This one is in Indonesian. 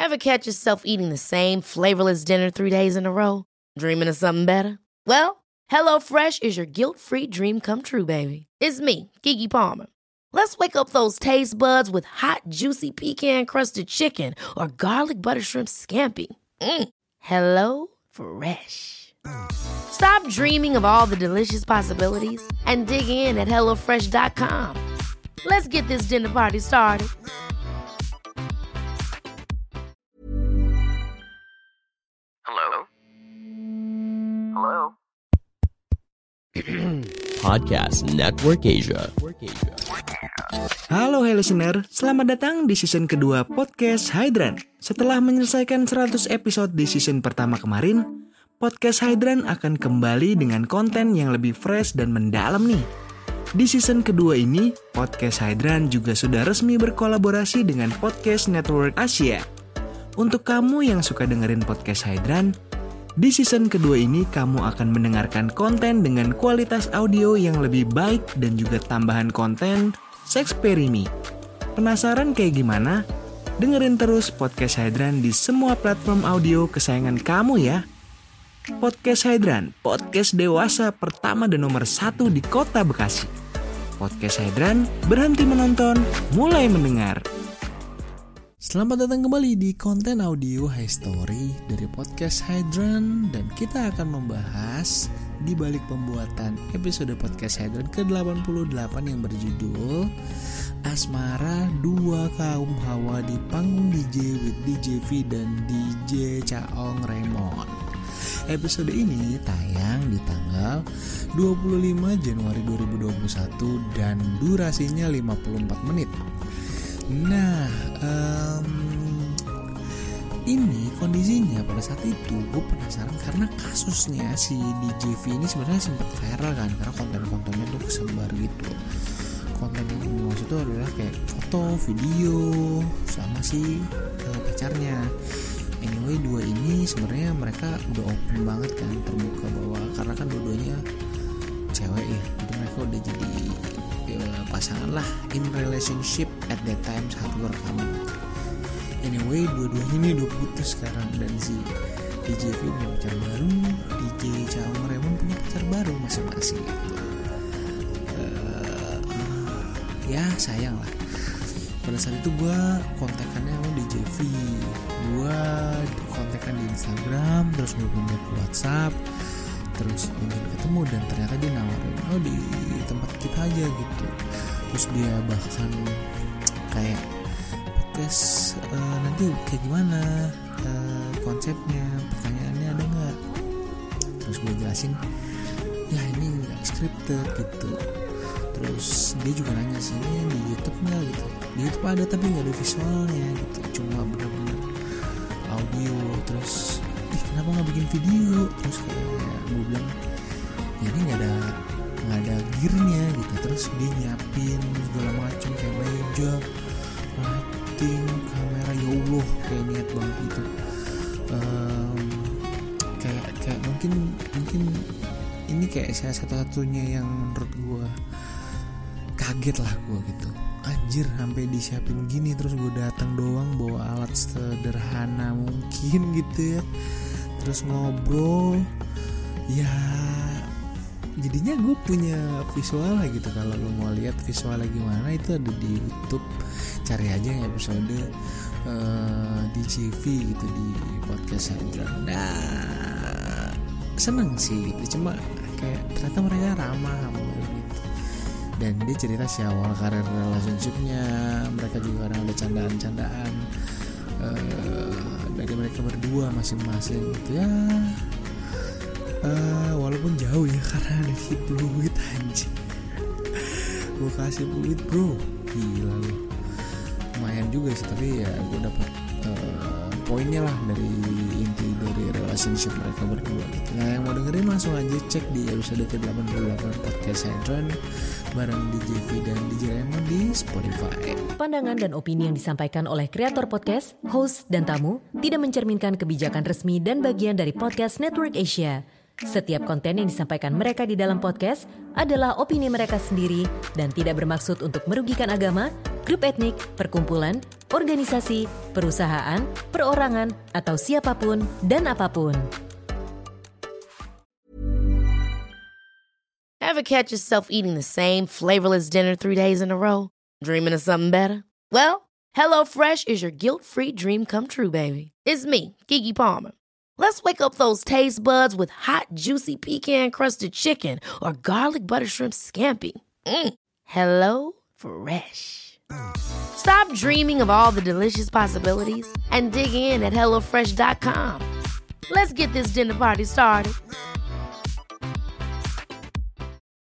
Ever catch yourself eating the same flavorless dinner 3 days in a row? Dreaming of something better? Well, HelloFresh is your guilt-free dream come true, baby. It's me, Keke Palmer. Let's wake up those taste buds with hot, juicy pecan-crusted chicken or garlic butter shrimp scampi. Hello Fresh. Stop dreaming of all the delicious possibilities and dig in at HelloFresh.com. Let's get this dinner party started. Hello? Hello? Podcast Network Asia. Halo listener, selamat datang di season kedua Podcast Hydran. Setelah menyelesaikan 100 episode di season pertama kemarin, Podcast Hydran akan kembali dengan konten yang lebih fresh dan mendalam nih. Di season kedua ini, Podcast Hydran juga sudah resmi berkolaborasi dengan Podcast Network Asia. Untuk kamu yang suka dengerin Podcast Hydran, di season kedua ini kamu akan mendengarkan konten dengan kualitas audio yang lebih baik dan juga tambahan konten Sexperimi. Penasaran kayak gimana? Dengerin terus Podcast Hydran di semua platform audio kesayangan kamu ya. Podcast Hydran, podcast dewasa pertama dan nomor 1 di kota Bekasi. Podcast Hydran, berhenti menonton, mulai mendengar. Selamat datang kembali di konten audio High Story dari Podcast Hydran, dan kita akan membahas di balik pembuatan episode Podcast Hydran ke-88 yang berjudul Asmara Dua Kaum Hawa di Panggung DJ with DJ V dan DJ Chaong Raymond. Episode ini tayang di tanggal 25 Januari 2021 dan durasinya 54 menit. Nah, ini kondisinya pada saat itu gue penasaran karena kasusnya si DJ V ini sebenarnya sempat viral kan, karena konten-kontennya tuh kesebar gitu. Konten yang dimaksud itu adalah kayak foto, video sama si pacarnya. Anyway, dua ini sebenarnya mereka udah open banget kan, terbuka bahwa karena kan dua-duanya cewek ya, jadi mereka udah jadi pasangan lah, in relationship at that time saat gue rekaman. Anyway, dua-duanya ini udah putus sekarang, dan si DJ V punya pacar baru, DJ Chaong Raymond punya pacar baru masing-masing gitu. Ya sayang lah. Pada saat itu gue kontekannya sama DJ V, gue kontekan di Instagram, terus gue pindah ke WhatsApp, terus ingin ketemu, dan ternyata dia nawarin, oh di tempat kita aja gitu. Terus dia bahkan kayak podcast nanti kayak gimana konsepnya, pertanyaannya ada nggak? Terus gue jelasin, ya ini nggak scripted gitu. Terus dia juga nanya sih, ini di YouTube nggak gitu? Di YouTube ada tapi nggak ada visualnya gitu, cuma benar-benar audio. Terus kenapa nggak bikin video? Terus kayak gue bilang, ya ini nggak ada gearnya gitu. Terus dia nyiapin segala macam kayak meja, lighting, kamera, ya Allah kayak niat banget gitu. Kayak mungkin ini kayak salah satu-satunya yang menurut gue kaget lah gue gitu. Anjir, sampai disiapin gini, terus gue datang doang bawa alat sederhana mungkin gitu ya. Terus ngobrol, ya jadinya gue punya visual lah gitu. Kalau lo mau lihat visualnya gimana, itu ada di YouTube, cari aja yang episode DJ V gitu di Podcast Hydran. Nah, seneng sih gitu, cuma kayak ternyata mereka ramah sama gitu. Dan dia cerita sih awal karir relationship-nya, mereka juga kadang ada candaan-candaan dari mereka berdua masing-masing gitu ya. Walaupun jauh ya, karena ada si Fluid anjing. Gue kasih Fluid bro, gila lu, lumayan juga sih, tapi ya gue dapet poinnya lah dari inti dari relationship mereka berdua gitu. Nah, yang mau dengerin langsung aja cek di episode ke-88 Podcast Hydran bareng DJ V dan DJ Raymond di Spotify. Pandangan dan opini yang disampaikan oleh kreator podcast, host, dan tamu tidak mencerminkan kebijakan resmi dan bagian dari Podcast Network Asia. Setiap konten yang disampaikan mereka di dalam podcast adalah opini mereka sendiri dan tidak bermaksud untuk merugikan agama, grup etnik, perkumpulan, organisasi, perusahaan, perorangan, atau siapapun dan apapun. Ever catch yourself eating the same flavorless dinner 3 days in a row? Dreaming of something better? Well, HelloFresh is your guilt-free dream come true, baby. It's me, Keke Palmer. Let's wake up those taste buds with hot, juicy pecan-crusted chicken or garlic butter shrimp scampi. Hello Fresh. Stop dreaming of all the delicious possibilities and dig in at HelloFresh.com. Let's get this dinner party started.